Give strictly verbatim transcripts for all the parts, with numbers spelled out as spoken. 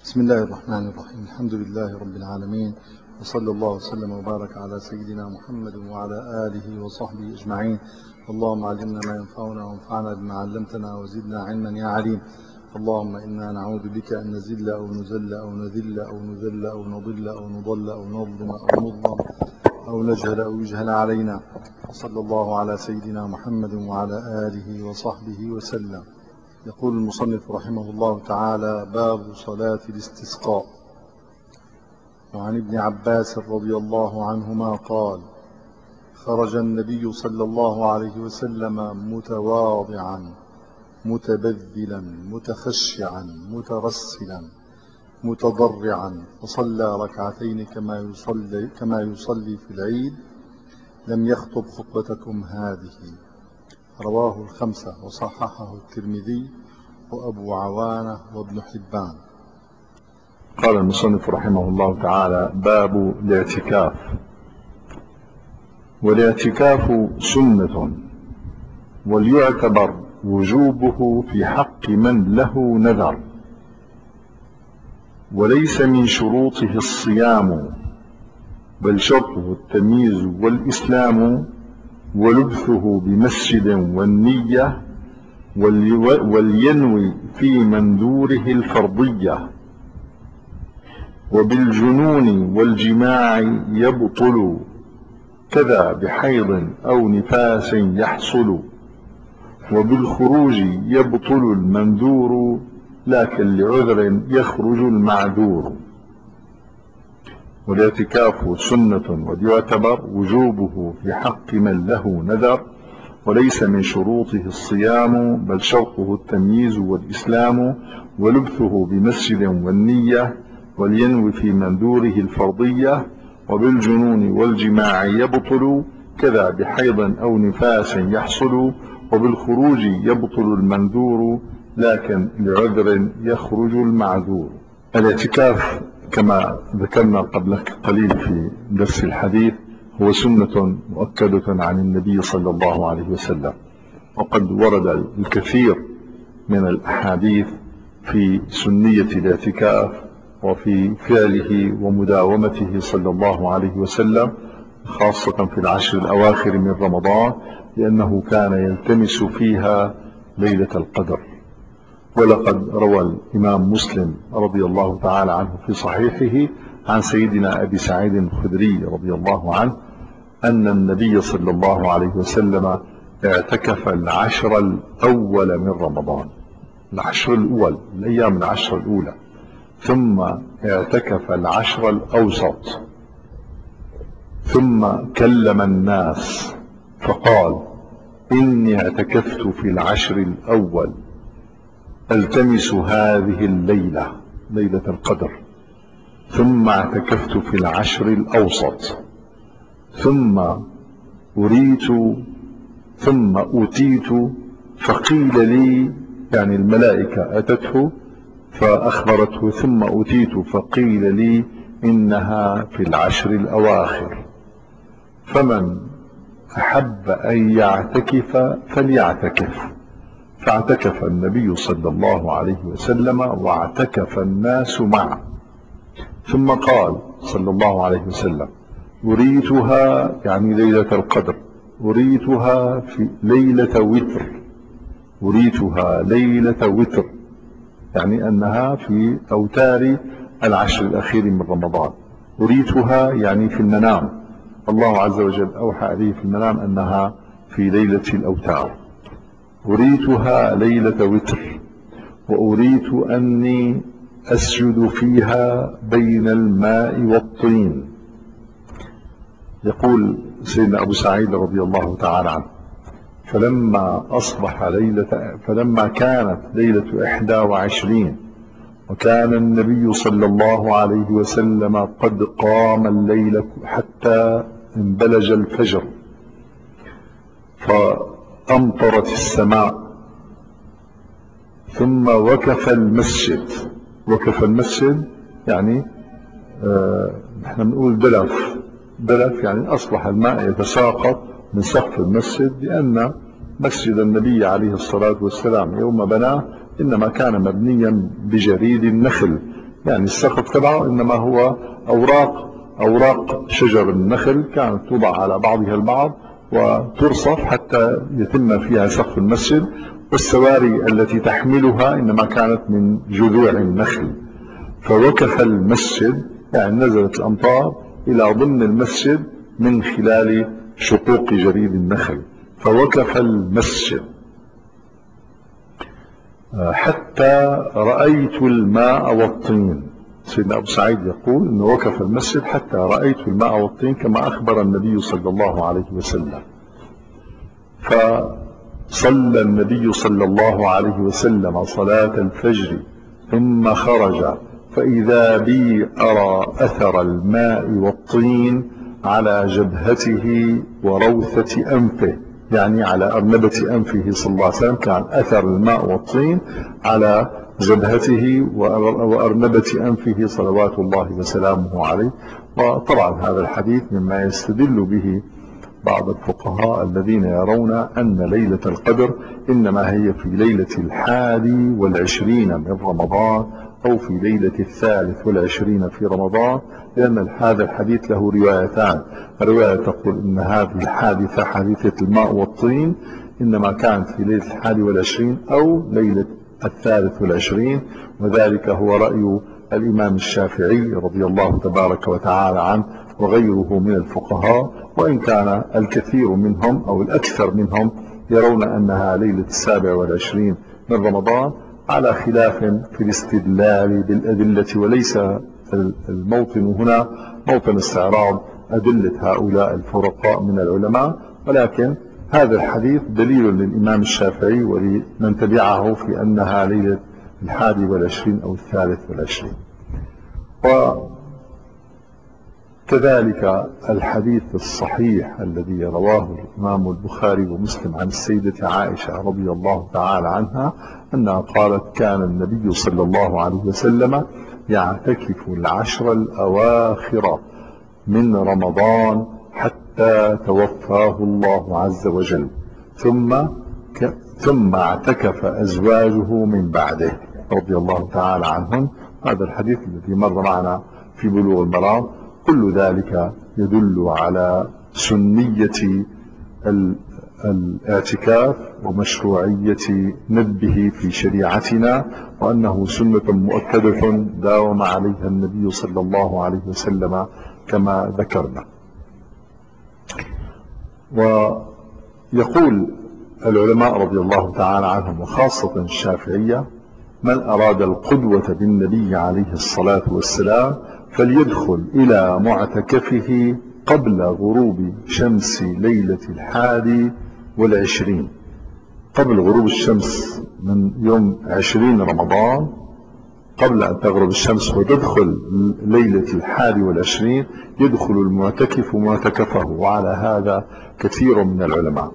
بسم الله الرحمن الرحيم. الحمد لله رب العالمين، وصلى الله وسلم وبارك على سيدنا محمد وعلى آله وصحبه أجمعين. اللهم علمنا ما ينفعنا وانفعنا بما علمتنا وزدنا علما يا عليم. اللهم إنا نعوذ بك أن نزل أو نزل أو نذل أو نذل أو نضل أو نضل أو نظلم أو نظلم أو نجهل أو يجهل علينا. وصلى الله على سيدنا محمد وعلى آله وصحبه وسلم. يقول المصنف رحمه الله تعالى: باب صلاة الاستسقاء. وعن ابن عباس رضي الله عنهما قال: خرج النبي صلى الله عليه وسلم متواضعا متبذلا متخشعا مترسلا متضرعا، فصلى ركعتين كما يصلي, كما يصلي في العيد، لم يخطب خطبتكم هذه. رواه الخمسة وصححه الترمذي وأبو عوانة وابن حبان. قال المصنف رحمه الله تعالى: باب الاعتكاف. والاعتكاف سنة، وليعتبر وجوبه في حق من له نذر، وليس من شروطه الصيام، بل شرطه التمييز والإسلام، ولبثه بمسجد والنية، ولينوي في منذوره الفرضية. وبالجنون والجماع يبطل، كذا بحيض أو نفاس يحصل. وبالخروج يبطل المنذور، لكن لعذر يخرج المعذور. والاعتكاف سنة، ويعتبر وجوبه في حق من له نذر، وليس من شروطه الصيام، بل شرطه التمييز والإسلام، ولبثه بمسجد والنية، ولينوي في منذوره الفرضية. وبالجنون والجماع يبطل، كذا بحيض أو نفاس يحصل. وبالخروج يبطل المنذور، لكن لعذر يخرج المعذور. الاعتكاف كما ذكرنا قبل قليل في درس الحديث هو سنة مؤكدة عن النبي صلى الله عليه وسلم، وقد ورد الكثير من الأحاديث في سنية الاعتكاف وفي فعله ومداومته صلى الله عليه وسلم، خاصة في العشر الأواخر من رمضان، لأنه كان يلتمس فيها ليلة القدر. ولقد روى الإمام مسلم رضي الله تعالى عنه في صحيحه عن سيدنا أبي سعيد الخدري رضي الله عنه أن النبي صلى الله عليه وسلم اعتكف العشر الأول من رمضان، العشر الأول، الأيام العشر الأولى، ثم اعتكف العشر الأوسط، ثم كلم الناس فقال: إني اعتكفت في العشر الأول التمس هذه الليلة، ليلة القدر، ثم اعتكفت في العشر الأوسط، ثم أريت ثم أتيت فقيل لي، يعني الملائكة أتته فأخبرته، ثم أتيت فقيل لي إنها في العشر الأواخر، فمن أحب أن يعتكف فليعتكف. فاعتكف النبي صلى الله عليه وسلم واعتكف الناس معه، ثم قال صلى الله عليه وسلم: أريتها، يعني ليلة القدر، أريتها في ليلة وتر، أريتها ليلة وتر، يعني أنها في أوتار العشر الأخير من رمضان. أريتها يعني في المنام، الله عز وجل أوحى عليه في المنام أنها في ليلة الأوتار. أريتها ليلة وتر، وأريت أني أسجد فيها بين الماء والطين. يقول سيدنا أبو سعيد رضي الله تعالى عنه: فلما أصبح ليلة فلما كانت ليلة إحدى وعشرين، وكان النبي صلى الله عليه وسلم قد قام الليل حتى انبلج الفجر، فأمطرت السماء، ثم وكف المسجد. وكف المسجد يعني آه نحن نقول دلف، دلف يعني أصبح الماء يتساقط من سقف المسجد، لأن مسجد النبي عليه الصلاة والسلام يوم بناه إنما كان مبنيا بجريد النخل، يعني السقف تبعه إنما هو أوراق أوراق شجر النخل كانت توضع على بعضها البعض وترصف حتى يتم فيها سقف المسجد، والسواري التي تحملها إنما كانت من جذوع النخل. فوقف المسجد يعني نزلت الأمطار إلى ضمن المسجد من خلال شقوق جريد النخل، فوقف المسجد حتى رأيت الماء والطين. سيدنا أبو سعيد يقول أنه وقف المسجد حتى رأيت الماء والطين كما أخبر النبي صلى الله عليه وسلم. فصلى النبي صلى الله عليه وسلم صلاة الفجر ثم خرج، فإذا بي أرى أثر الماء والطين على جبهته وروثة أنفه، يعني على أرنبة أنفه صلى الله عليه وسلم، كان أثر الماء والطين على جبهته وأرنبة أنفه صلوات الله وسلامه عليه. وطبعا هذا الحديث مما يستدل به بعض الفقهاء الذين يرون أن ليلة القدر إنما هي في ليلة الحادي والعشرين من رمضان أو في ليلة الثالث والعشرين في رمضان، لأن هذا الحديث له روايتان. رواية تقول إن هذه الحادثة حادثة الماء والطين إنما كانت في ليلة الحادي والعشرين أو ليلة الثالث والعشرين، وذلك هو رأي الإمام الشافعي رضي الله تبارك وتعالى عنه وغيره من الفقهاء، وإن كان الكثير منهم أو الأكثر منهم يرون أنها ليلة السابع والعشرين من رمضان، على خلاف في الاستدلال بالأدلة، وليس الموطن هنا موطن استعراض أدلة هؤلاء الفرقاء من العلماء، ولكن هذا الحديث دليل للإمام الشافعي ولمن تبعه في أنها ليلة الحادي والعشرين أو الثالث والعشرين. وكذلك الحديث الصحيح الذي رواه الإمام البخاري ومسلم عن السيدة عائشة رضي الله تعالى عنها أنها قالت: كان النبي صلى الله عليه وسلم يعتكف العشر الأواخر من رمضان حتى توفاه الله عز وجل، ثم ك... ثم اعتكف أزواجه من بعده رضي الله تعالى عنهم. هذا الحديث الذي مر معنا في بلوغ المرام، كل ذلك يدل على سنية الاعتكاف ومشروعية ندبه في شريعتنا، وأنه سنة مؤكدة داوم عليها النبي صلى الله عليه وسلم كما ذكرنا. ويقول العلماء رضي الله تعالى عنهم وخاصة الشافعية: من أراد القدوة بالنبي عليه الصلاة والسلام فليدخل إلى معتكفه قبل غروب شمس ليلة الحادي والعشرين، قبل غروب الشمس من يوم عشرين رمضان، قبل أن تغرب الشمس وتدخل ليلة الحادي والعشرين يدخل المعتكف معتكفه. وعلى هذا كثير من العلماء،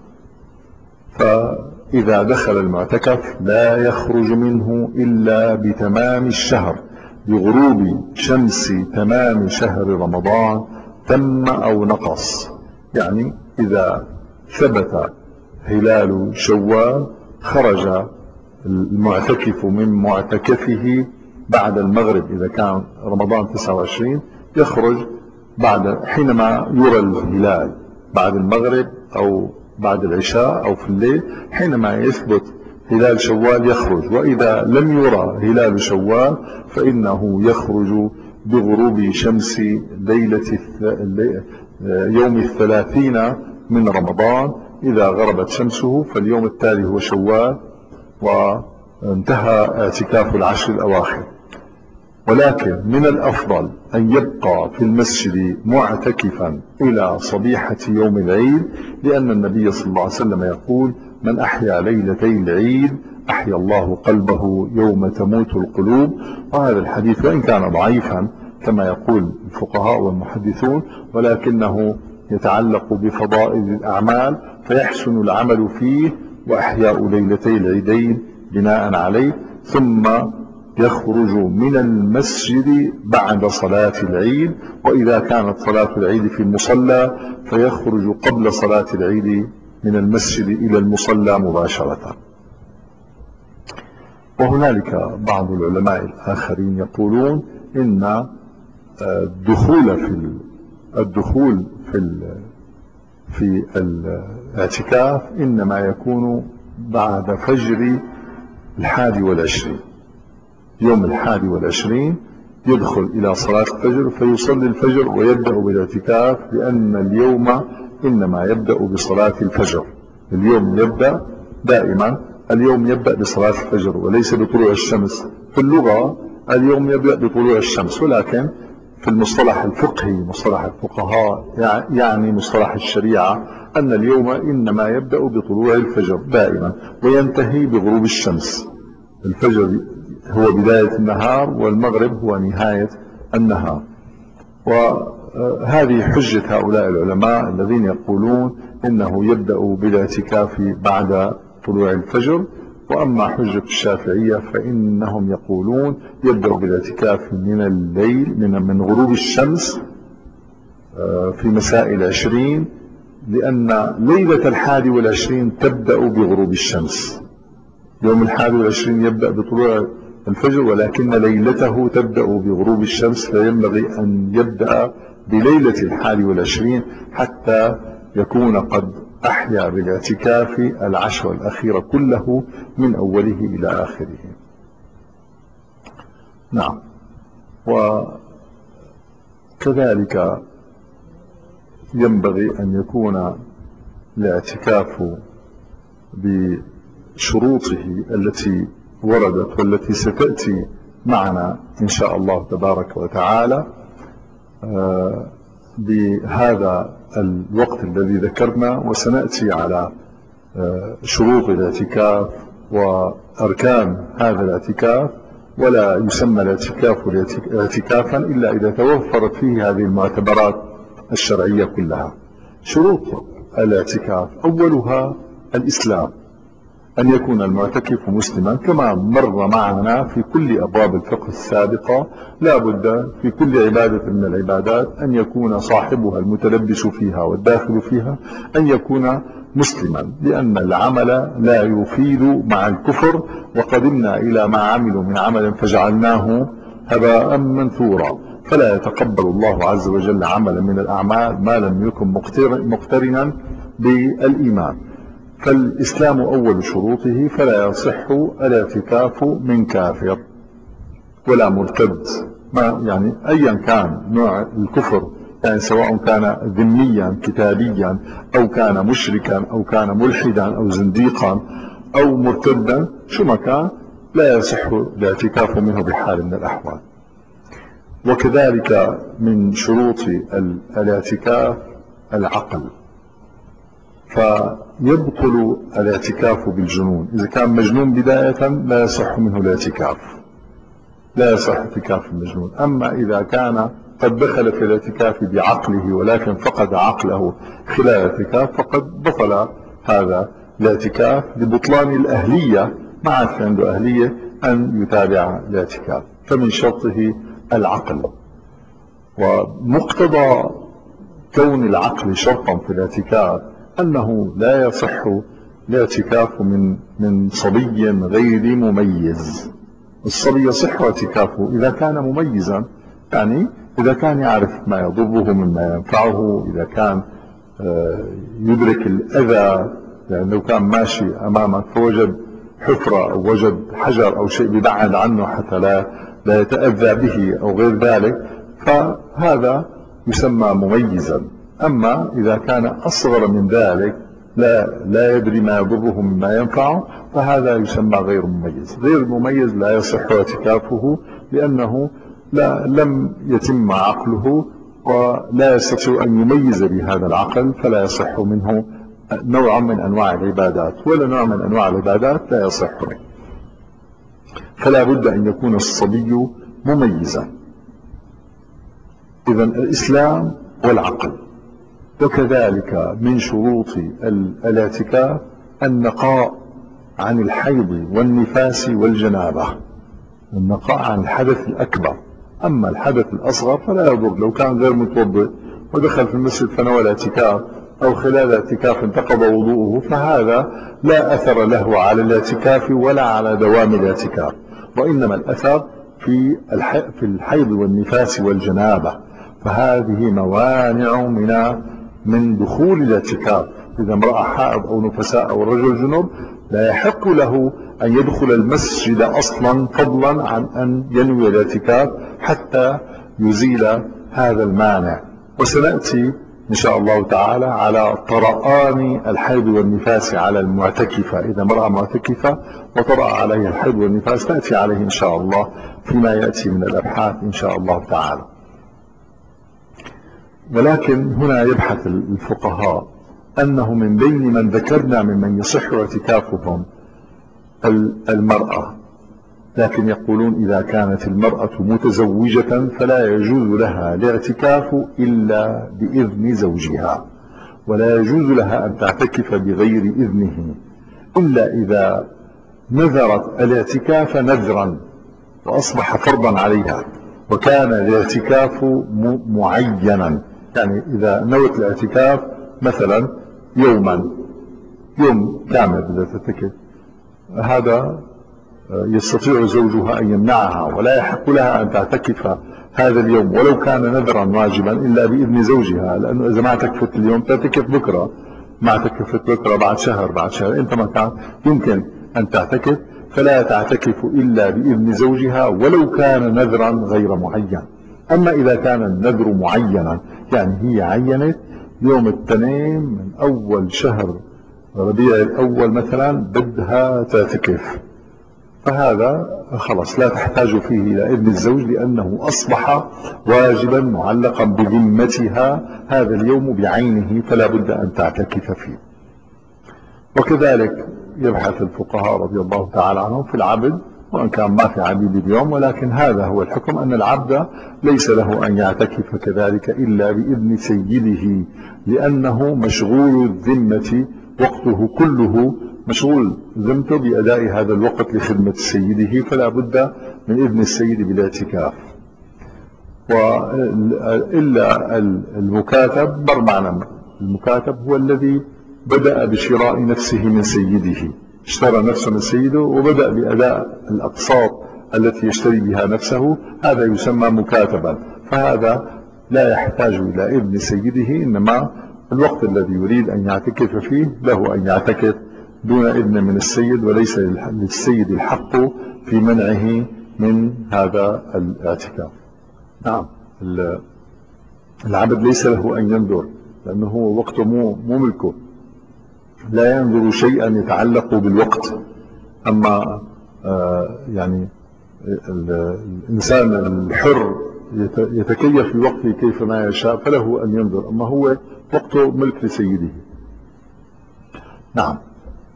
فإذا دخل المعتكف لا يخرج منه إلا بتمام الشهر، بغروب شمس تمام شهر رمضان تم أو نقص. يعني إذا ثبت هلال شوال خرج المعتكف من معتكفه بعد المغرب، إذا كان رمضان تسعة وعشرين يخرج بعد حينما يرى الهلال بعد المغرب أو بعد العشاء أو في الليل، حينما يثبت هلال شوال يخرج. وإذا لم يرى هلال شوال فإنه يخرج بغروب شمس ليلة يوم الثلاثين من رمضان. إذا غربت شمسه فاليوم التالي هو شوال وانتهى اعتكاف العشر الأواخر. ولكن من الأفضل أن يبقى في المسجد معتكفا إلى صبيحة يوم العيد، لأن النبي صلى الله عليه وسلم يقول: من أحيا ليلتي العيد أحيا الله قلبه يوم تموت القلوب. وهذا الحديث وإن كان ضعيفا كما يقول الفقهاء والمحدثون، ولكنه يتعلق بفضائل الأعمال فيحسن العمل فيه وأحياء ليلتي العيدين بناء عليه. ثم يخرج من المسجد بعد صلاة العيد، وإذا كانت صلاة العيد في المصلى فيخرج قبل صلاة العيد من المسجد إلى المصلى مباشرة. وهنالك بعض العلماء الآخرين يقولون إن الدخول في الدخول في في الاعتكاف إنما يكون بعد فجر الحادي والعشرين. يوم الحادي والعشرين يدخل إلى صلاة الفجر فيصلي الفجر ويبدأ بالاعتكاف، لأن اليوم إنما يبدأ بصلاة الفجر. اليوم يبدأ دائما اليوم يبدأ بصلاة الفجر وليس بطلوع الشمس. في اللغة اليوم يبدأ بطلوع الشمس، ولكن في المصطلح الفقهي مصطلح الفقهاء يعني مصطلح الشريعة أن اليوم إنما يبدأ بطلوع الفجر دائما وينتهي بغروب الشمس. الفجر هو بداية النهار والمغرب هو نهاية النهار. وهذه حجة هؤلاء العلماء الذين يقولون إنه يبدأ بالاعتكاف بعد طلوع الفجر. وأما حجة الشافعية فإنهم يقولون يبدأ بالاعتكاف من الليل من من غروب الشمس في مساء العشرين، لأن ليلة الحادي والعشرين تبدأ بغروب الشمس. يوم الحادي والعشرين يبدأ بطلوع الفجر ولكن ليلته تبدأ بغروب الشمس، فينبغي أن يبدأ بليلة الحادي والعشرين حتى يكون قد أحيا بالاعتكاف العشر الأخيرة كله من أوله إلى آخره. نعم. وكذلك ينبغي أن يكون الاعتكاف بشروطه التي وردت والتي ستأتي معنا إن شاء الله تبارك وتعالى بهذا الوقت الذي ذكرنا، وسنأتي على شروط الاعتكاف وأركان هذا الاعتكاف. ولا يسمى الاعتكاف اعتكافا إلا إذا توفرت فيه هذه المعتبرات الشرعية كلها. شروط الاعتكاف أولها الإسلام، أن يكون المعتكف مسلما كما مر معنا في كل أبواب الفقه السابقة. لا بد في كل عبادة من العبادات أن يكون صاحبها المتلبس فيها والداخل فيها أن يكون مسلما، لأن العمل لا يفيد مع الكفر. وقدمنا إلى ما عملوا من عمل فجعلناه هباء منثورا، فلا يتقبل الله عز وجل عملا من الأعمال ما لم يكن مقترنا بالإيمان. فالإسلام أول شروطه، فلا يصح الاعتكاف من كافر ولا مرتد، ما يعني أيا كان نوع الكفر، يعني سواء كان ذميا كتابيا أو كان مشركا أو كان ملحدا أو زنديقا أو مرتدا، شو ما كان لا يصح الاعتكاف منه بحال من الأحوال. وكذلك من شروط الاعتكاف العقل، فيبطل الاعتكاف بالجنون. إذا كان مجنون بداية لا يصح منه الاعتكاف، لا يصح اعتكاف المجنون. أما إذا كان قد دخل في الاعتكاف بعقله ولكن فقد عقله خلال الاعتكاف فقد بطل هذا الاعتكاف لبطلان الأهلية، ما عاد عنده أهلية أن يتابع الاعتكاف. فمن شرطه العقل. ومقتضى كون العقل شرطا في الاعتكاف أنه لا يصح الاعتكاف من من صبي غير مميز. الصبي يصح اعتكافه إذا كان مميزا، يعني إذا كان يعرف ما يضره مما ينفعه، إذا كان يدرك الأذى، يعني لو كان ماشي أمامك فوجد حفرة أو وجد حجر أو شيء يبعد عنه حتى لا لا يتأذى به أو غير ذلك، فهذا يسمى مميزا. أما إذا كان أصغر من ذلك لا لا يدري ما يضره مما ينفعه فهذا يسمى غير مميز. غير مميز لا يصح اعتكافه لأنه لا لم يتم عقله ولا يستطيع أن يميز بهذا العقل، فلا يصح منه نوع من أنواع العبادات، ولا نوع من أنواع العبادات لا يصح منه. فلا بد أن يكون الصبي مميزا. إذن الإسلام والعقل. وكذلك من شروط الاعتكاف النقاء عن الحيض والنفاس والجنابة، النقاء عن الحدث الأكبر. أما الحدث الأصغر فلا يضر، لو كان غير متوضئ ودخل في المسجد فنوى الاعتكاف أو خلال الاعتكاف انتقض وضوءه فهذا لا أثر له على الاعتكاف ولا على دوام الاعتكاف، وإنما الأثر في في الحيض والنفاس والجنابة، فهذه موانع من من دخول الاعتكاف. إذا امرأة حائض أو نفساء أو رجل جنوب لا يحق له أن يدخل المسجد أصلا، فضلا عن أن ينوي الاعتكاف حتى يزيل هذا المانع. وسنأتي إن شاء الله تعالى على طرآن الحيض والنفاس على المعتكفة. إذا امرأة معتكفة وطرأ عليها الحيض والنفاس تأتي عليه إن شاء الله فيما يأتي من الأبحاث إن شاء الله تعالى. ولكن هنا يبحث الفقهاء أنه من بين من ذكرنا ممن يصح اعتكافهم المرأة، لكن يقولون إذا كانت المرأة متزوجة فلا يجوز لها الاعتكاف إلا بإذن زوجها، ولا يجوز لها أن تعتكف بغير إذنه إلا إذا نذرت الاعتكاف نذرا وأصبح فرضا عليها وكان الاعتكاف معينا. يعني إذا نوت الاعتكاف مثلا يوما يوم كامل بدها تعتكف، هذا يستطيع زوجها أن يمنعها ولا يحق لها أن تعتكف هذا اليوم ولو كان نذرا واجبا إلا بإذن زوجها، لأنه إذا ما اعتكفت اليوم تعتكف بكرة، ما اعتكفت بكرة بعد شهر بعد شهر أنت ما كان يمكن أن تعتكف، فلا تعتكف إلا بإذن زوجها ولو كان نذرا غير معين. أما إذا كان النذر معينا، يعني هي عينت يوم الاثنين من أول شهر ربيع الأول مثلا بدها تعتكف، فهذا خلاص لا تحتاج فيه إلى إذن الزوج لأنه أصبح واجبا معلقا بذمتها هذا اليوم بعينه، فلا بد أن تعتكف فيه. وكذلك يبحث الفقهاء رضي الله تعالى عنهم في العبد، وأن كان ما في عبيد اليوم، ولكن هذا هو الحكم أن العبد ليس له أن يعتكف كذلك إلا بإذن سيده، لأنه مشغول الذمة، وقته كله مشغول ذمته بأداء هذا الوقت لخدمة سيده، فلا بد من إذن السيد بالاعتكاف. وإلا المكاتب برمعنا، المكاتب هو الذي بدأ بشراء نفسه من سيده، اشترى نفسه من سيده وبدأ بأداء الأقساط التي يشتري بها نفسه، هذا يسمى مكاتبا، فهذا لا يحتاج إلى إذن سيده، إنما الوقت الذي يريد أن يعتكف فيه له أن يعتكف دون إذن من السيد، وليس للسيد الحق في منعه من هذا الاعتكاف. نعم، العبد ليس له أن ينظر لأنه هو وقته مو مو ملكه، لا ينظر شيئا يتعلق بالوقت. أما آه يعني الإنسان الحر يتكيف في وقته كيفما يشاء فله أن ينظر، أما هو وقته ملك لسيده. نعم.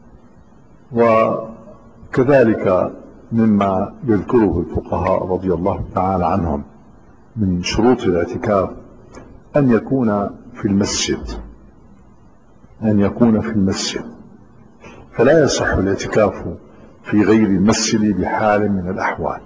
وكذلك مما يذكره الفقهاء رضي الله تعالى عنهم من شروط الاعتكاف أن يكون في المسجد، أن يكون في المسجد، فلا يصح الاعتكاف في غير المسجد بحال من الأحوال.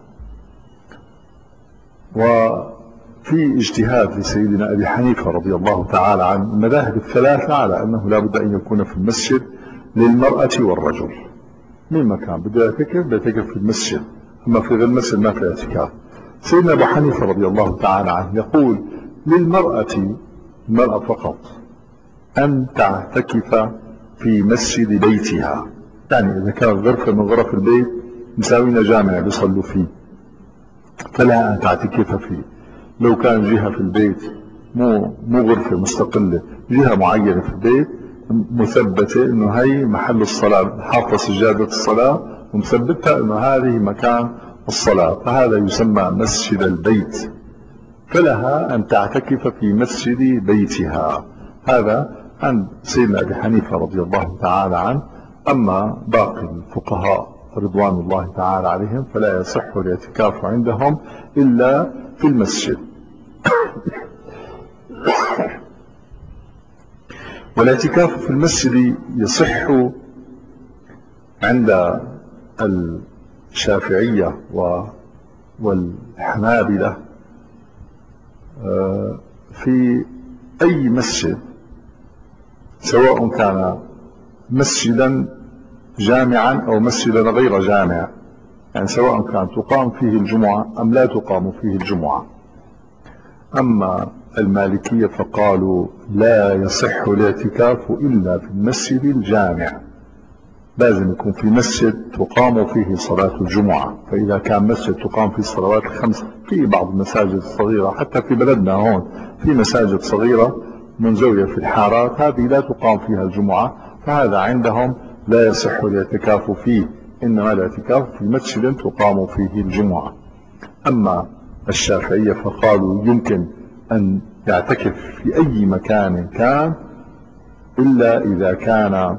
وفي اجتهاد لسيدنا أبي حنيفة رضي الله تعالى عن المذاهب الثلاثة على أنه لا بد أن يكون في المسجد للمرأة والرجل، من مكان بده يعتكف بيعتكف في المسجد، أما في غير المسجد ما في اعتكاف. سيدنا أبو حنيفة رضي الله تعالى عنه يقول للمرأة، المرأة فقط، أن تعتكف في مسجد بيتها، يعني إذا كانت غرفة من غرف البيت مساوين جامع بيصلوا فيه فلا أن تعتكف فيه. لو كان جهة في البيت مو مو غرفة مستقلة، جهة معينة في البيت مثبتة إنه هي محل الصلاة، حاطة سجادة الصلاة ومثبتها إنه هذه مكان الصلاة، فهذا يسمى مسجد البيت، فلها أن تعتكف في مسجد بيتها. هذا عن سيدنا أبي حنيفة رضي الله تعالى عنه. أما باقي الفقهاء رضوان الله تعالى عليهم فلا يصح الاعتكاف عندهم إلا في المسجد. والاعتكاف في المسجد يصح عند الشافعية والحنابلة في أي مسجد سواء كان مسجدا جامعا أو مسجدا غير جامع، يعني سواء كان تقام فيه الجمعة أم لا تقام فيه الجمعة. أما المالكية فقالوا لا يصح الاعتكاف إلا في المسجد الجامع، لازم يكون في مسجد تقام فيه صلاة الجمعة. فإذا كان مسجد تقام فيه الصلوات الخمس، في بعض المساجد الصغيرة حتى في بلدنا هون في مساجد صغيرة منزوية في الحارات، هذه لا تقام فيها الجمعة، فهذا عندهم لا يصح الاعتكاف فيه، إنما الاعتكاف في مسجد تقام فيه الجمعة. أما الشافعية فقالوا يمكن أن يعتكف في أي مكان كان، إلا إذا كان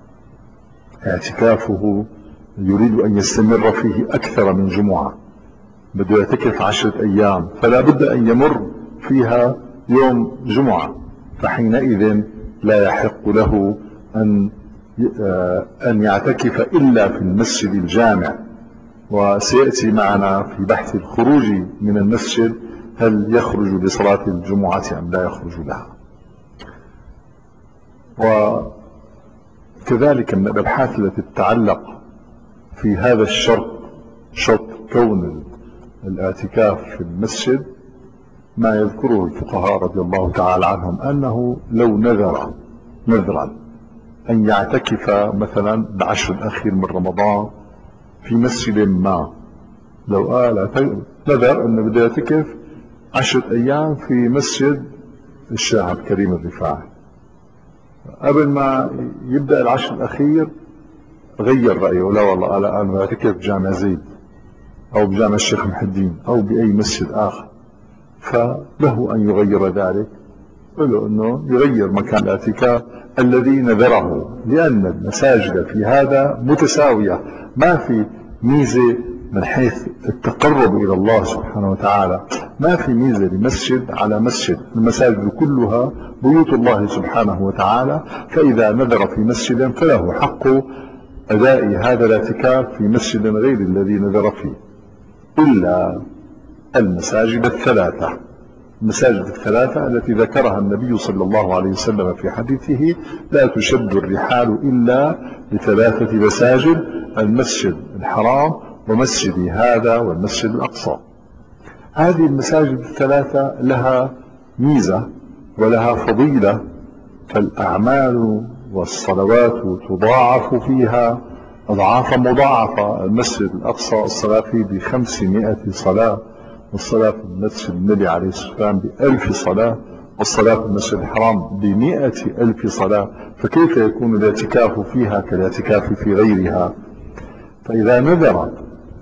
اعتكافه يريد أن يستمر فيه أكثر من جمعة، بده يعتكف عشرة أيام، فلا بد أن يمر فيها يوم جمعة، فحينئذ لا يحق له أن أن يعتكف إلا في المسجد الجامع. وسيأتي معنا في بحث الخروج من المسجد هل يخرج لصلاة الجمعة أم لا يخرج لها. وكذلك من الأبحاث التي تتعلق في هذا الشرط، شرط كون الاعتكاف في المسجد، ما يذكره الفقهاء رضي الله تعالى عنهم أنه لو نذر نذرا أن يعتكف مثلا العشر الأخير من رمضان في مسجد ما، لو قال نذر أنه بده يعتكف عشرة أيام في مسجد الشيخ عبد الكريم الرفاعي، قبل ما يبدأ العشر الأخير غير رأيه، لا والله قال أنا بعتكف بجامع زيد أو بجامع الشيخ محي الدين أو بأي مسجد آخر، فله أن يغير ذلك، له أنه يغير مكان الاعتكاف الذي نذره، لأن المساجد في هذا متساوية، ما في ميزة من حيث التقرب إلى الله سبحانه وتعالى، ما في ميزة لمسجد على مسجد، المساجد كلها بيوت الله سبحانه وتعالى، فإذا نذر في مسجد فله حق أداء هذا الاعتكاف في مسجد غير الذي نذر فيه، إلا المساجد الثلاثة. المساجد الثلاثة التي ذكرها النبي صلى الله عليه وسلم في حديثه لا تشد الرحال إلا لثلاثة مساجد: المسجد الحرام ومسجد هذا والمسجد الأقصى. هذه المساجد الثلاثة لها ميزة ولها فضيلة، فالأعمال والصلوات تضاعف فيها أضعافا مضاعفة. المسجد الأقصى الصلاة فيه بخمسمائة صلاة، والصلاة في المسجد النبي عليه الصلاة والسلام بألف صلاة، والصلاة في المسجد الحرام بمئة ألف صلاة، فكيف يكون الاعتكاف فيها كالاعتكاف في غيرها؟ فإذا نذر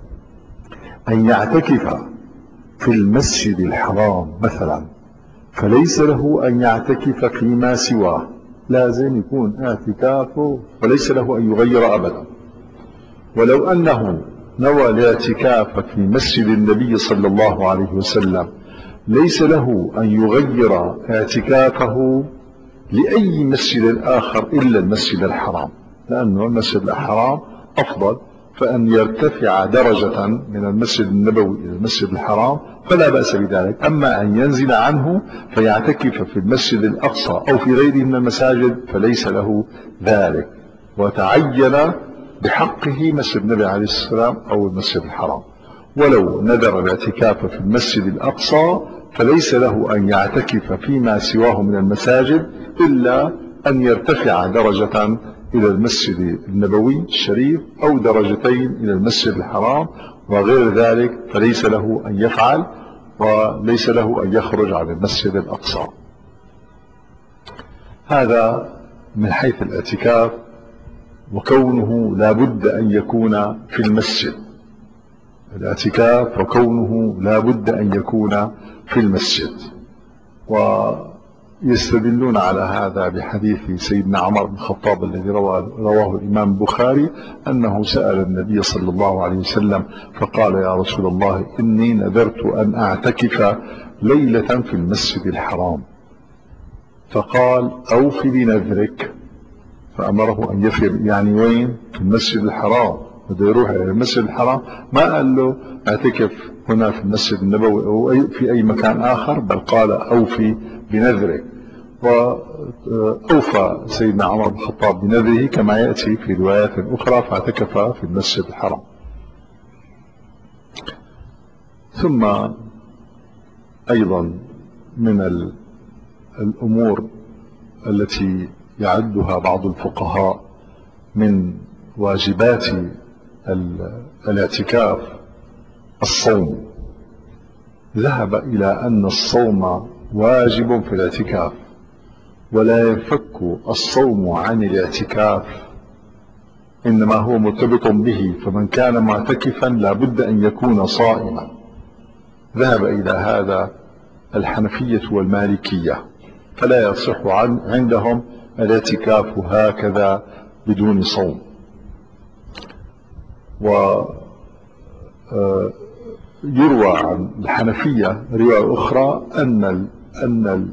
أن يعتكف في المسجد الحرام مثلا، فليس له أن يعتكف فيما سواه، لازم يكون اعتكافه وليس له أن يغير أبدا. ولو أنه نوى الاعتكاف في مسجد النبي صلى الله عليه وسلم، ليس له أن يغير اعتكافه لأي مسجد آخر إلا المسجد الحرام، لأنه المسجد الحرام أفضل، فأن يرتفع درجة من المسجد النبوي إلى المسجد الحرام فلا بأس بذلك. أما أن ينزل عنه فيعتكف في المسجد الأقصى أو في غيره من المساجد فليس له ذلك، وتعين بحقه مسجد النبي عليه الصلاة والسلام أو المسجد الحرام. ولو نذر الاعتكاف في المسجد الأقصى فليس له أن يعتكف فيما سواه من المساجد إلا أن يرتفع درجة إلى المسجد النبوي الشريف أو درجتين إلى المسجد الحرام، وغير ذلك فليس له أن يفعل، وليس له أن يخرج عن المسجد الأقصى. هذا من حيث الاعتكاف وكونه لا بد أن يكون في المسجد، الاعتكاف وكونه لا بد أن يكون في المسجد. ويستدلون على هذا بحديث سيدنا عمر بن الخطاب الذي رواه الإمام البخاري أنه سأل النبي صلى الله عليه وسلم فقال: يا رسول الله، إني نذرت أن أعتكف ليلة في المسجد الحرام، فقال: أوف بنذرك. فأمره أن يفر، يعني وين؟ في المسجد الحرام، بده يروح إلى المسجد الحرام، ما قال له اعتكف هنا في المسجد النبوي أو في أي مكان آخر، بل قال: أوفي بنذرك. وأوفى سيدنا عمر بن الخطاب بنذره كما يأتي في روايات أخرى، فاعتكف في المسجد الحرام. ثم أيضا من الأمور التي يعدها بعض الفقهاء من واجبات الاعتكاف الصوم. ذهب إلى أن الصوم واجب في الاعتكاف، ولا ينفك الصوم عن الاعتكاف، إنما هو مرتبط به، فمن كان معتكفا لا بد أن يكون صائما. ذهب إلى هذا الحنفية والمالكية، فلا يصح عن عندهم الاعتكاف هكذا بدون صوم. ويروى عن الحنفية رواية أخرى أن ال أن ال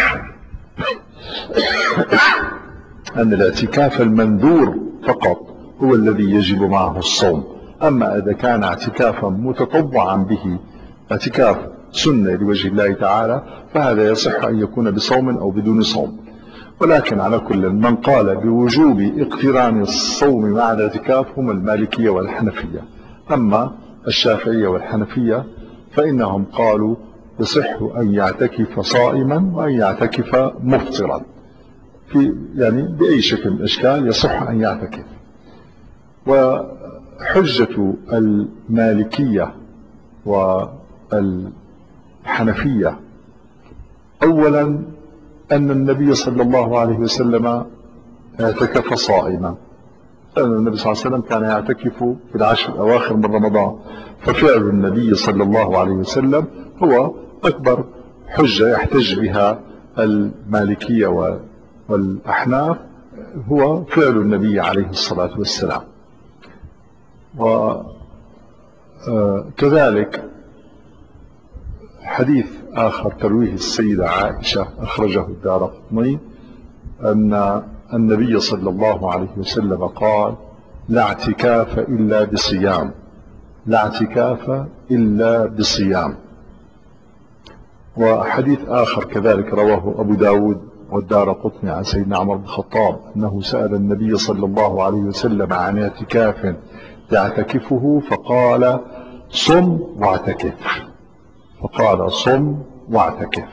أن الاعتكاف المنذور فقط هو الذي يجب معه الصوم، أما إذا كان اعتكافا متطوعا به، اعتكاف سنة لوجه الله تعالى، فهذا يصح أن يكون بصوم أو بدون صوم. ولكن على كل من قال بوجوب اقتران الصوم مع الاعتكاف هم المالكية والحنفية. أما الشافعية والحنفية فإنهم قالوا يصح أن يعتكف صائما وأن يعتكف مفطرا، في يعني بأي شكل من الأشكال يصح أن يعتكف. وحجة المالكية والحنفية أولا أن النبي صلى الله عليه وسلم اعتكف صائما، لأن النبي صلى الله عليه وسلم كان يعتكف في العشر الأواخر من رمضان، ففعل النبي صلى الله عليه وسلم هو أكبر حجة يحتج بها المالكية والأحناف، هو فعل النبي عليه الصلاة والسلام. وكذلك حديث آخر ترويه السيدة عائشة أخرجه الدارقطني أن النبي صلى الله عليه وسلم قال: لا اعتكاف إلا بصيام، لا اعتكاف إلا بصيام. وحديث آخر كذلك رواه أبو داود والدارقطني عن سيدنا عمر بن الخطاب أنه سأل النبي صلى الله عليه وسلم عن اعتكاف يعتكفه فقال: صم واعتكف، فقال: صم واعتكف.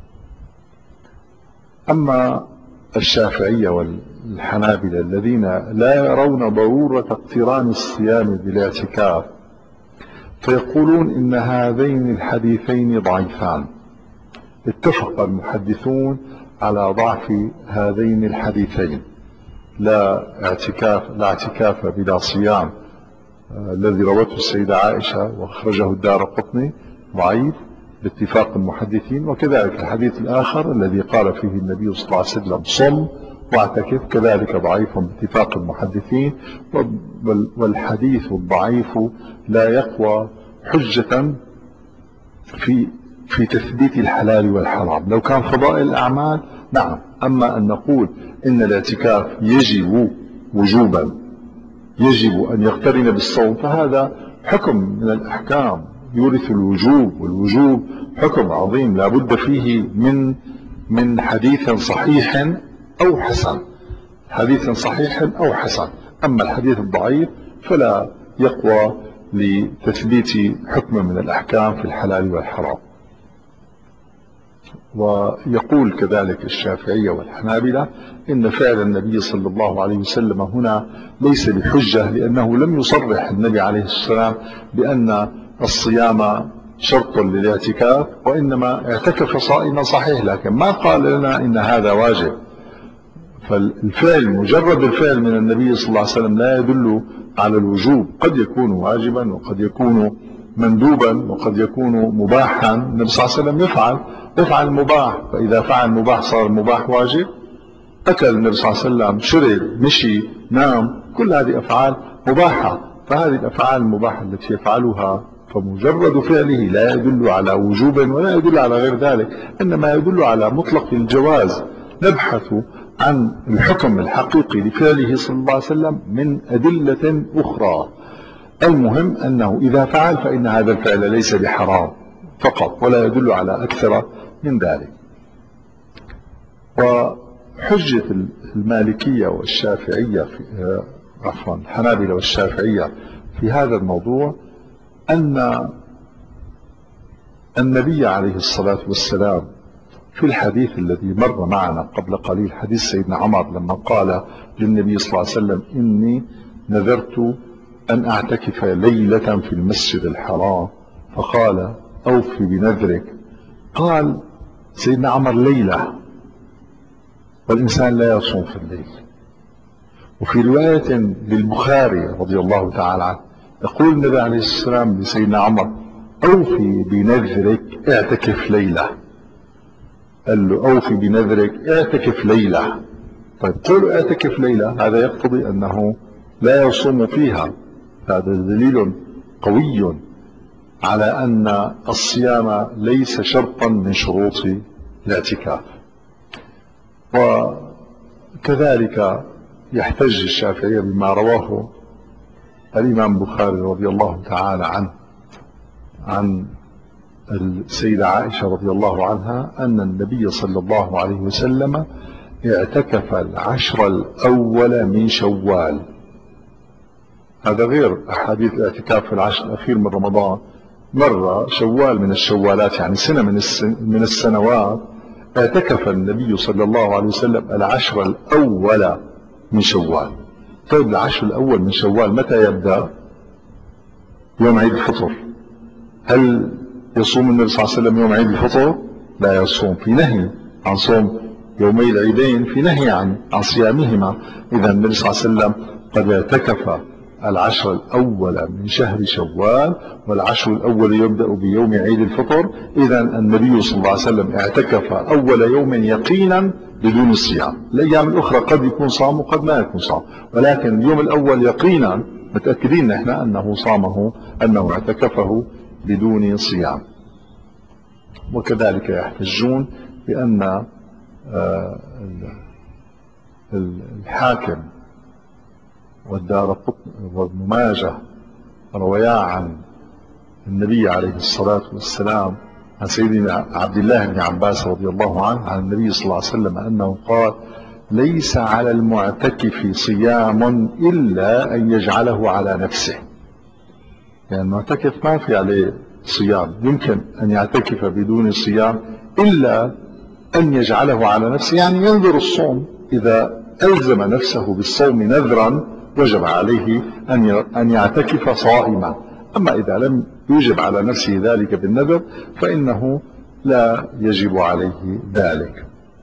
أما الشافعية والحنابلة الذين لا يرون ضرورة اقتران الصيام بالاعتكاف فيقولون إن هذين الحديثين ضعيفان. اتفق المحدثون على ضعف هذين الحديثين، لا اعتكاف لا اعتكاف بلا صيام الذي روته السيدة عائشة واخرجه الدارقطني ضعيف باتفاق المحدثين، وكذلك الحديث الآخر الذي قال فيه النبي صلى الله عليه وسلم: صم واعتكف، كذلك ضعيف باتفاق المحدثين. والحديث الضعيف لا يقوى حجة في في تثبيت الحلال والحرام. لو كان فضائل الأعمال نعم، أما أن نقول إن الاعتكاف يجب وجوبا، يجب أن يقترن بالصوم، فهذا حكم من الأحكام يورث الوجوب، والوجوب حكم عظيم لا بد فيه من من حديث صحيح أو حسن، حديث صحيح أو حسن. أما الحديث الضعيف فلا يقوى لتثبيت حكم من الأحكام في الحلال والحرام. ويقول كذلك الشافعية والحنابلة إن فعل النبي صلى الله عليه وسلم هنا ليس بحجة، لأنه لم يصرح النبي عليه السلام بأن الصيام شرط للاعتكاف، وإنما اعتكف صائما صحيح، لكن ما قال لنا إن هذا واجب. فالفعل مجرد الفعل من النبي صلى الله عليه وسلم لا يدل على الوجوب، قد يكون واجبا وقد يكون مندوبا وقد يكون مباحا. النبي صلى الله عليه وسلم يفعل يفعل المباح، فإذا فعل المباح صار المباح واجب. أكل النبي صلى الله عليه وسلم، شرب، مشي، نام، كل هذه أفعال مباحة. فهذه الأفعال المباحة التي يفعلها فمجرد فعله لا يدل على وجوب ولا يدل على غير ذلك، إنما يدل على مطلق الجواز. نبحث عن الحكم الحقيقي لفعله صلى الله عليه وسلم من أدلة أخرى. المهم أنه إذا فعل فإن هذا الفعل ليس بحرام فقط، ولا يدل على أكثر من ذلك. وحجة المالكية والشافعية في عفوا الحنابلة والشافعية في هذا الموضوع أن النبي عليه الصلاة والسلام في الحديث الذي مر معنا قبل قليل، حديث سيدنا عمر لما قال للنبي صلى الله عليه وسلم: إني نذرت أن أعتكف ليلة في المسجد الحرام، فقال: أوفي بنذرك. قال سيدنا عمر: ليلة، والإنسان لا يصوم في الليل. وفي رواية للبخاري رضي الله تعالى عنه يقول النبي عليه الصلاة والسلام لسيدنا عمر: أوفي بنذرك اعتكف ليلة. قال له: أوفي بنذرك اعتكف ليلة. طيب قولوا اعتكف ليلة، هذا يقتضي أنه لا يصوم فيها. هذا دليل قوي على أن الصيام ليس شرطا من شروط الاعتكاف. وكذلك يحتج الشافعي بما رواه الإمام البخاري رضي الله تعالى عنه عن السيدة عائشة رضي الله عنها أن النبي صلى الله عليه وسلم اعتكف العشر الأول من شوال. هذا غير أحاديث الاعتكاف في العشر الأخير من رمضان. مرة شوال من الشوالات، يعني سنة من, من السنوات، اعتكف النبي صلى الله عليه وسلم العشر الأول من شوال. طيب العشر الأول من شوال متى يبدأ؟ يوم عيد الفطر. هل يصوم النبي صلى الله عليه وسلم يوم عيد الفطر؟ لا يصوم، في نهي عن صوم يومي العيدين، في نهي عن عن صيامهما. إذا النبي صلى الله عليه وسلم قد اعتكف العشر الأول من شهر شوال، والعشر الأول يبدأ بيوم عيد الفطر. إذا النبي صلى الله عليه وسلم اعتكف أول يوم يقينا بدون صيام. الأيام الأخرى قد يكون صام وقد ما يكون صام، ولكن اليوم الأول يقينا متأكدين نحن أنه صامه، أنه اعتكفه بدون صيام. وكذلك يحتجون بأن الحاكم والدارقطني وابن ماجه رويا عن النبي عليه الصلاة والسلام عن سيدنا عبد الله بن عباس رضي الله عنه عن النبي صلى الله عليه وسلم أنه قال: ليس على المعتكف صيام إلا أن يجعله على نفسه. يعني المعتكف ما في عليه صيام، يمكن أن يعتكف بدون صيام إلا أن يجعله على نفسه، يعني ينذر الصوم. إذا ألزم نفسه بالصوم نذرا وجب عليه أن يعتكف صائما. أما إذا لم يوجب على نفسه ذلك بالنذر فإنه لا يجب عليه ذلك.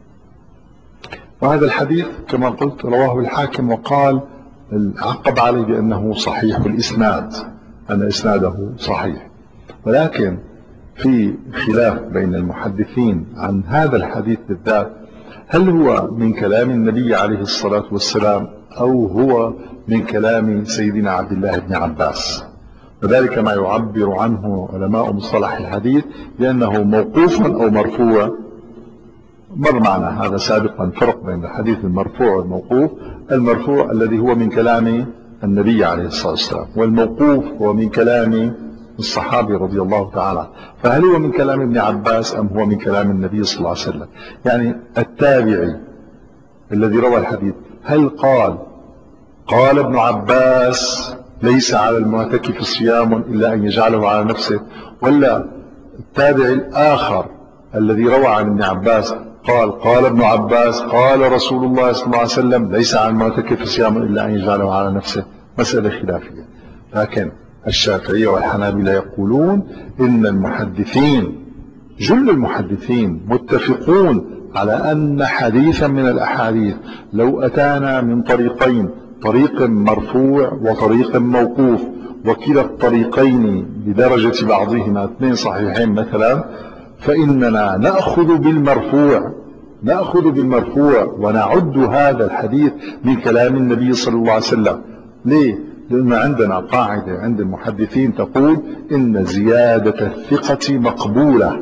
وهذا الحديث كما قلت رواه الحاكم، وقال عقب عليه بأنه صحيح الإسناد، أن إسناده صحيح. ولكن في خلاف بين المحدثين عن هذا الحديث بالذات، هل هو من كلام النبي عليه الصلاة والسلام أو هو من كلام سيدنا عبد الله بن عباس؟ وذلك ما يعبر عنه علماء مصطلح الحديث بأنه موقوف أو مرفوع. مر معنا هذا سابقا، فرق بين الحديث المرفوع والموقوف. المرفوع الذي هو من كلام النبي عليه الصلاة والسلام، والموقوف هو من كلام الصحابي رضي الله تعالى. فهل هو من كلام ابن عباس أم هو من كلام النبي صلى الله عليه وسلم؟ يعني التابعي الذي روى الحديث هل قال قال ابن عباس ليس على المعتكف صيام إلا أن يجعله على نفسه، ولا التابعي الآخر الذي روى عن ابن عباس قال قال ابن عباس قال رسول الله صلى الله عليه وسلم ليس على المعتكف صيام إلا أن يجعله على نفسه؟ مسألة خلافية. لكن الشافعية والحنابلة يقولون إن المحدثين جل المحدثين متفقون على أن حديثا من الأحاديث لو أتانا من طريقين، طريق مرفوع وطريق موقوف، وكلا الطريقين بدرجة بعضهما اثنين صحيحين مثلا، فإننا نأخذ بالمرفوع نأخذ بالمرفوع ونعد هذا الحديث من كلام النبي صلى الله عليه وسلم. ليه؟ لأن عندنا قاعدة عند المحدثين تقول إن زيادة الثقة مقبولة،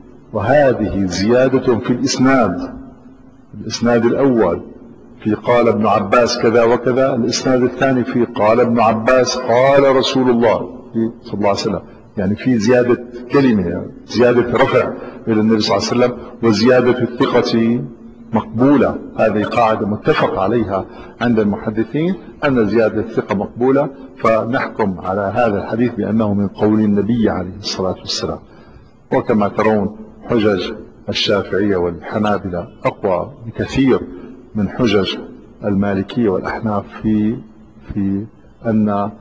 وهذه زيادة في الإسناد. الإسناد الأول في قال ابن عباس كذا وكذا، الإسناد الثاني في قال ابن عباس قال رسول الله صلى الله عليه وسلم، يعني في زيادة كلمة، زيادة رفع إلى النبي صلى الله عليه وسلم، وزيادة الثقة مقبولة. هذه قاعدة متفق عليها عند المحدثين أن زيادة الثقة مقبولة، فنحكم على هذا الحديث بأنه من قول النبي عليه الصلاة والسلام. وكما ترون حجج الشافعية والحنابلة أقوى بكثير من حجج المالكية والأحناف في في أن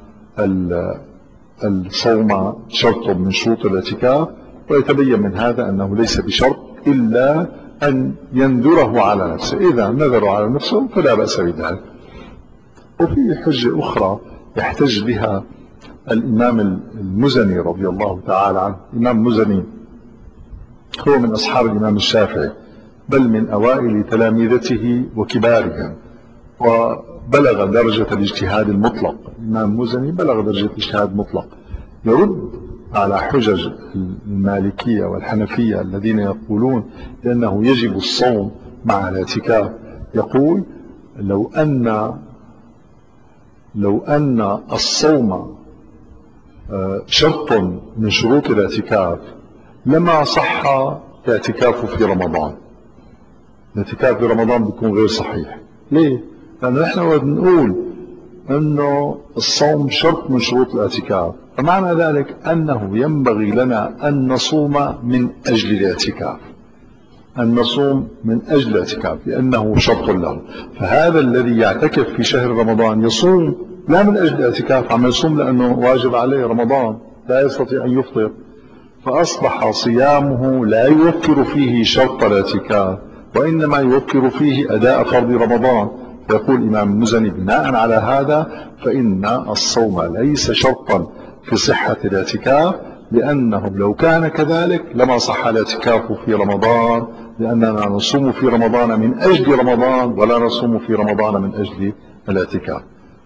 الصوم شرط من شروط الاعتكاف، ويتبين من هذا أنه ليس بشرط إلا أن ينذره على نفسه، إذا نذره على نفسه فلا بأس بذلك. وفي حجة أخرى يحتج بها الإمام المزني رضي الله تعالى عنه. الإمام المزني هو من أصحاب الإمام الشافعي، بل من أوائل تلامذته وكبارهم، وبلغ درجة الاجتهاد المطلق. الإمام المزني بلغ درجة الاجتهاد المطلق، يرد على حجج المالكية والحنفية الذين يقولون بأنه يجب الصوم مع الاعتكاف. يقول لو أن لو أن الصوم شرط من شروط الاعتكاف لما صح الاعتكاف في رمضان. الاعتكاف في رمضان بيكون غير صحيح. ليه؟ لأن نحن بنقول أنه الصوم شرط من شروط الاعتكاف، فمعنى ذلك أنه ينبغي لنا أن نصوم من أجل الاعتكاف، أن نصوم من أجل الاعتكاف لأنه شرط له. فهذا الذي يعتكف في شهر رمضان يصوم لا من أجل الاعتكاف، عم يصوم لأنه واجب عليه رمضان، لا يستطيع أن يفطر، فأصبح صيامه لا يوفر فيه شرط الاعتكاف، وإنما يوفر فيه أداء فرض رمضان. يقول الإمام المزني بناء على هذا فإن الصوم ليس شرطا في صحة الاعتكاف، لأنه لو كان كذلك لما صح الاعتكاف في رمضان، لأننا نصوم في رمضان من أجل رمضان ولا نصوم في رمضان من أجل الاعتكاف.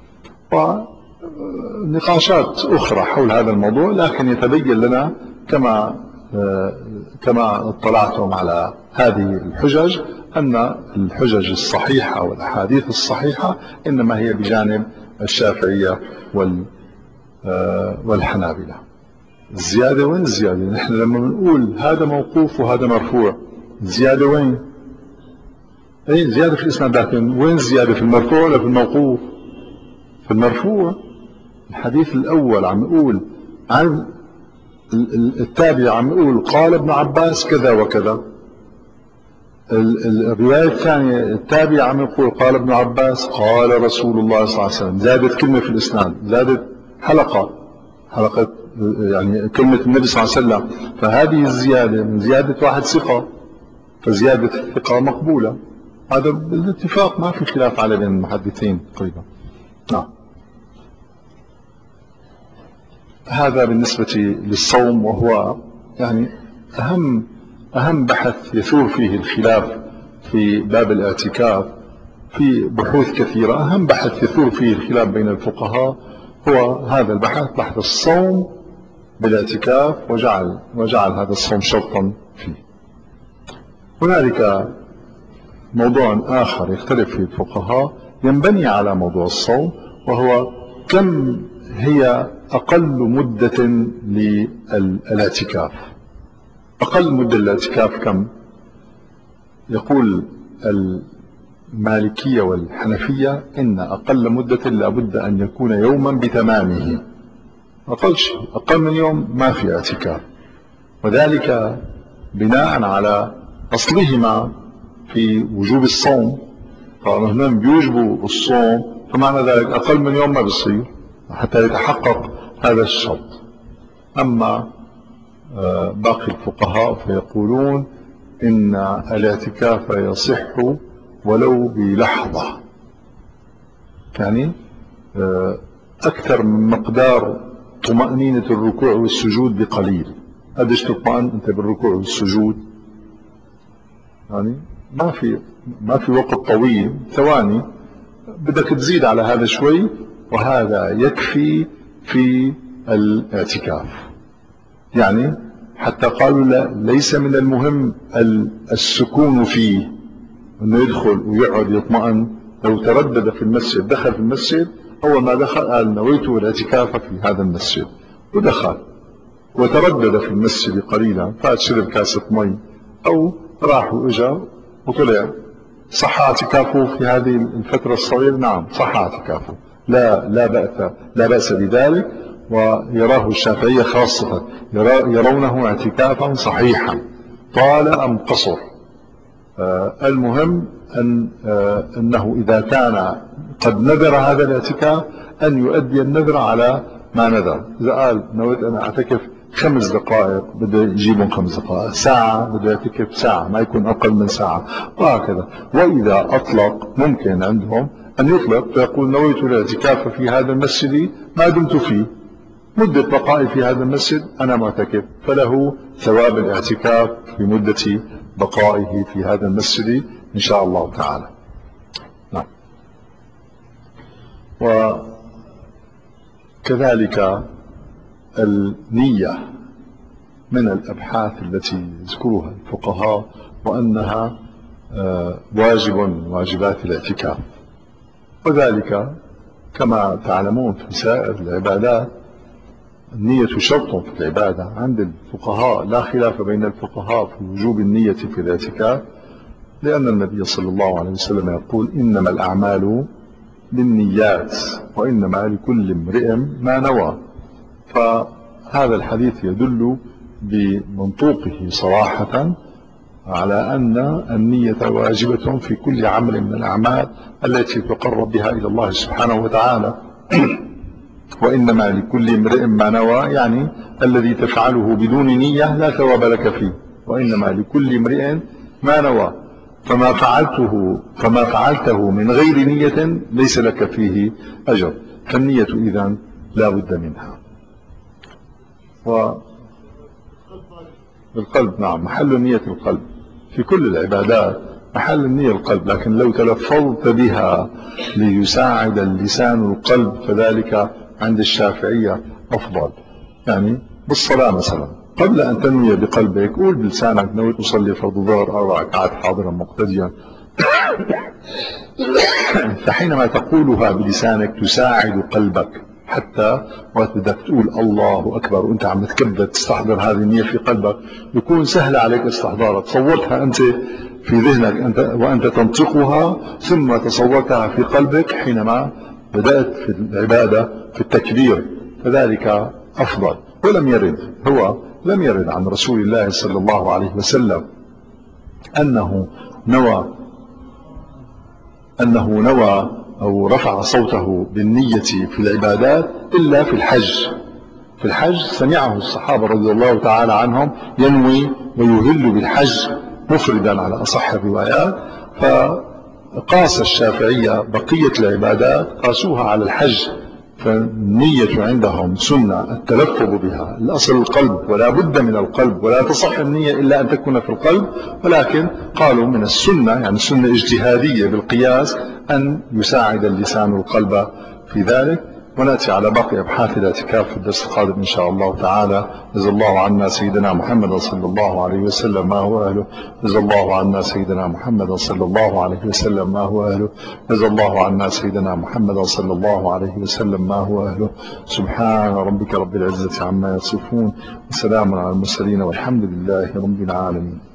ونقاشات أخرى حول هذا الموضوع، لكن يتبين لنا كما كما اطلعتم على هذه الحجج أن الحجج الصحيحة والأحاديث الصحيحة إنما هي بجانب الشافعية والحنابلة. الزيادة وين الزيادة؟ نحن لما بنقول هذا موقوف وهذا مرفوع، الزيادة وين؟ ايه زيادة في الإسناد، لكن وين الزيادة؟ في المرفوع ولا في الموقوف؟ في المرفوع. الحديث الأول عم يقول عن التابع، عم يقول قال ابن عباس كذا وكذا. الرواية الثانية التابع عم يقول قال ابن عباس قال رسول الله صلى الله عليه وسلم، زادت كلمة في الإسناد، زادت حلقة حلقة يعني كلمة النبي صلى الله عليه وسلم. فهذه الزيادة من زيادة واحد ثقة، فزيادة الثقة مقبولة. هذا بالاتفاق ما في خلاف على بين المحدثين تقريبا. نعم. هذا بالنسبة للصوم، وهو يعني أهم أهم بحث يثور فيه الخلاف في باب الاعتكاف. في بحوث كثيرة، أهم بحث يثور فيه الخلاف بين الفقهاء هو هذا البحث، بحث الصوم بالاعتكاف، وجعل وجعل هذا الصوم شرطا فيه. هنالك موضوع آخر يختلف فيه الفقهاء ينبني على موضوع الصوم، وهو كم هي أقل مدة للاعتكاف. أقل مدة للاعتكاف كم؟ يقول المالكية والحنفية إن أقل مدة لابد أن يكون يوما بتمامه، أقل شيء، أقل من يوم ما في اعتكاف، وذلك بناء على أصلهما في وجوب الصوم. فهم بيوجبوا الصوم، فمعنى ذلك أقل من يوم ما بيصير حتى يتحقق هذا الشرط. أما باقي الفقهاء فيقولون إن الاعتكاف يصح ولو بلحظة، يعني أكثر من مقدار طمأنينة الركوع والسجود بقليل. قديش تطمئن أنت بالركوع والسجود؟ يعني ما في ما في وقت طويل، ثواني، بدك تزيد على هذا شوي، وهذا يكفي في الاعتكاف. يعني حتى قالوا لا، ليس من المهم السكون فيه، انه يدخل ويقعد يطمئن. لو تردد في المسجد، دخل في المسجد، اول ما دخل قال نويت الاعتكاف في هذا المسجد، ودخل وتردد في المسجد قليلا، فات شرب كاسة مي او راح واجا وطلع، صح اعتكافه في هذه الفترة الصغيرة؟ نعم صح اعتكافه، لا لا بأس لا بأس بذلك، ويراه الشافعية خاصة يرونه اعتكافا صحيحا طال أم قصر. آه المهم أن آه أنه إذا كان قد نذر هذا الاعتكاف أن يؤدي النذر على ما نذر. إذا قال نويت أن أعتكف خمس دقائق بده يجيبهم خمس دقائق، ساعة بده يعتكف ساعة، ما يكون أقل من ساعة، وهكذا. وإذا أطلق ممكن عندهم أن يطلق فيقول نويت الاعتكاف في هذا المسجد ما دمت فيه، مدة بقائي في هذا المسجد أنا معتكف، فله ثواب الاعتكاف في مدة بقائه في هذا المسجد إن شاء الله تعالى. نعم. وكذلك النية من الأبحاث التي يذكرها الفقهاء وأنها واجب من واجبات الاعتكاف، وذلك كما تعلمون في سائر العبادات النية شرط في العبادة. عند الفقهاء لا خلاف بين الفقهاء في وجوب النية في الاعتكاف، لأن النبي صلى الله عليه وسلم يقول إنما الأعمال بالنيات وإنما لكل امرئ ما نوى. فهذا الحديث يدل بمنطوقه صراحة على أن النية واجبة في كل عمل من الأعمال التي تقرب بها إلى الله سبحانه وتعالى. وإنما لكل امرئ ما نوى، يعني الذي تفعله بدون نية لا ثواب لك فيه، وإنما لكل امرئ ما نوى، فما فعلته فما فعلته من غير نية ليس لك فيه أجر. فالنية إذن لا بد منها. والقلب نعم محل النية القلب في كل العبادات، محل النية القلب، لكن لو تلفظت بها ليساعد اللسان القلب فذلك عند الشافعية أفضل. يعني بالصلاة مثلا قبل أن تنوي بقلبك قول بلسانك نويت أصلي فرض الظهر أربع ركعات حاضرا مقتديا فحينما تقولها بلسانك تساعد قلبك، حتى وقت بدك تقول الله أكبر وأنت عم تكبر تستحضر هذه النية في قلبك يكون سهل عليك استحضارها. تصورتها أنت في ذهنك أنت وأنت تنطقها، ثم تصورتها في قلبك حينما بدأت في العبادة في التكبير، فذلك أفضل. ولم يرد هو لم يرد عن رسول الله صلى الله عليه وسلم أنه نوى أنه نوى أو رفع صوته بالنية في العبادات إلا في الحج. في الحج سمعه الصحابة رضي الله تعالى عنهم ينوي ويهل بالحج مفردا على أصح الروايات، فقاس الشافعية بقية العبادات قاسوها على الحج. فالنية عندهم سنة التلفظ بها، الأصل القلب ولا بد من القلب، ولا تصح النية إلا أن تكون في القلب، ولكن قالوا من السنة يعني سنة اجتهادية بالقياس أن يساعد اللسان القلب في ذلك. ونأتي على باقي أبحاث الاعتكاف في الدرس القادم إن شاء الله تعالى. جزا الله عنا سيدنا محمد صلى الله عليه وسلم ما هو أهله. جزا الله عنا سيدنا محمد صلى الله عليه وسلم ما هو أهله. جزا الله عنا سيدنا محمد صلى الله عليه وسلم ما هو أهله. سبحان ربك رب العزة عما يصفون، وسلام على المرسلين، والحمد لله رب العالمين.